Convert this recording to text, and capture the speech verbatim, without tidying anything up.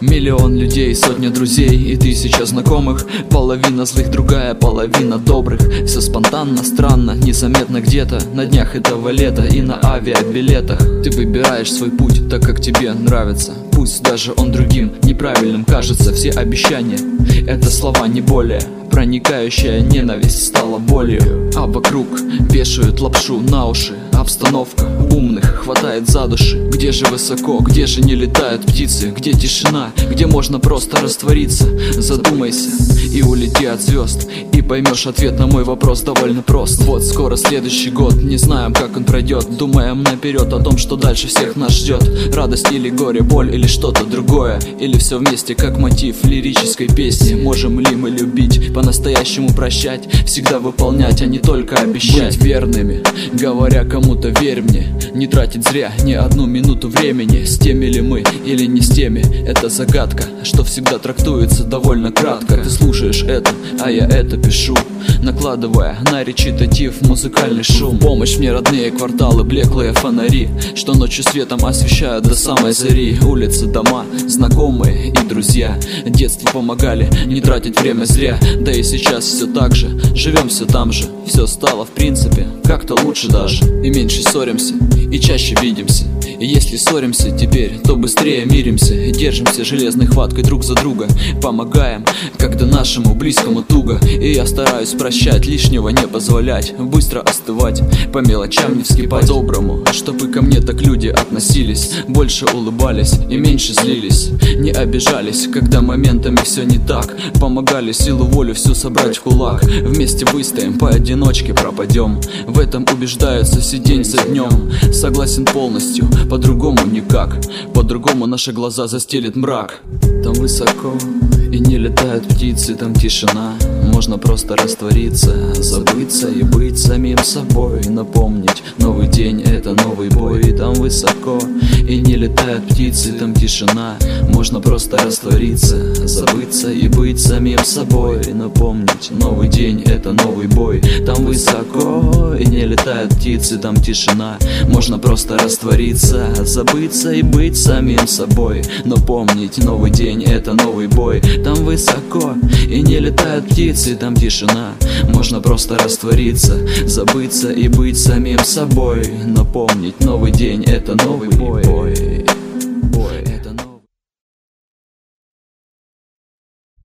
Миллион людей, сотня друзей и тысяча знакомых. Половина злых, другая половина добрых. Все спонтанно, странно, незаметно где-то на днях этого лета и на авиабилетах. Ты выбираешь свой путь так, как тебе нравится. Пусть даже он другим, неправильным кажется. Все обещания — это слова, не более. Проникающая ненависть стала болью. А вокруг вешают лапшу на уши. Обстановка умных хватает за души. Где же высоко, где же не летают птицы? Где тишина, где можно просто раствориться? Задумайся и улети от звезд, и поймешь ответ на мой вопрос довольно прост. Вот скоро следующий год, не знаем, как он пройдет. Думаем наперед о том, что дальше всех нас ждет. Радость или горе, боль или что-то другое. Или все вместе, как мотив лирической песни. Можем ли мы любить, по-настоящему прощать, всегда выполнять, а не только обещать? Быть верными, говоря кому-то верь мне. Не тратить зря ни одну минуту времени. С теми ли мы или не с теми, это загадка, что всегда трактуется довольно кратко. Ты слушаешь это, а я это пишу, накладывая на речитатив музыкальный шум. Помощь мне родные кварталы, блеклые фонари, что ночью светом освещают до самой зари. Улицы, дома, знакомые и друзья детству помогали не тратить время зря. Да и сейчас все так же, живем все там же. Все стало в принципе как-то лучше даже. И меньше ссоримся, и чаще видимся. И если ссоримся теперь, то быстрее миримся. И держимся железной хваткой друг за друга. Помогаем, когда нашему близкому туго. И я стараюсь прощать, лишнего не позволять. Быстро остывать, по мелочам не вскипать. По-доброму, чтобы ко мне так люди относились. Больше улыбались и меньше злились. Не обижались, когда моментами все не так. Помогали силу волю всю собрать в кулак. Вместе выстоим, поодиночке пропадем. В этом убеждаются все день за днем. Согласен полностью, по-другому никак. По-другому наши глаза застелит мрак. Там высоко и не летают птицы, там тишина. Можно просто раствориться, забыться и быть самим собой. Напомнить, новый день — это новый бой. Там высоко и не летают птицы, там тишина. Можно просто раствориться, забыться и быть самим собой. Напомнить, новый день — это новый бой. Там высоко и не летают птицы, там тишина. Можно просто раствориться, забыться и быть самим собой. Напомнить, новый день — это новый бой. Там высоко и не летают птицы, там тишина. Можно просто раствориться, забыться и быть самим собой. Напомнить, новый день — это новый бой.